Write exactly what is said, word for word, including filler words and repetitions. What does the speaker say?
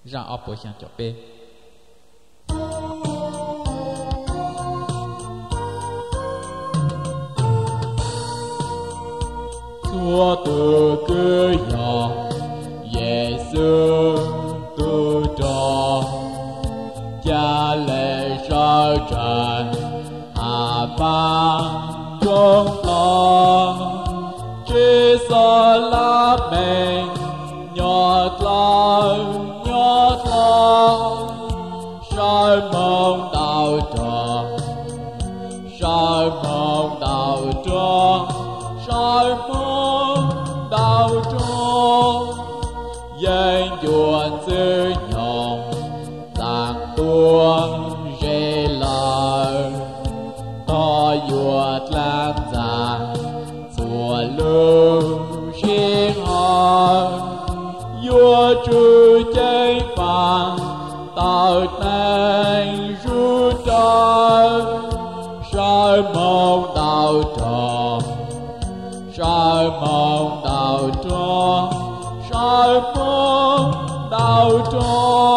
ra ở bộ sang cho bé chúa từ cứ nhỏ Giêsu tu cho cha lệ sao trần hà ba chúng con chỉ sợ lá mình nhọt lòng nhọt lòng sai mong đạo tròn sai mong đạo tròn sai mong đạo tròn danh chuồn sư nhộng tàng tuông rê lời to yuột lan già chùa lưu riêng hỏi vua trừ cháy vàng tạo thành ru trời sai mong đạo tròn sai mong đạo tròn sai mong đạo tròn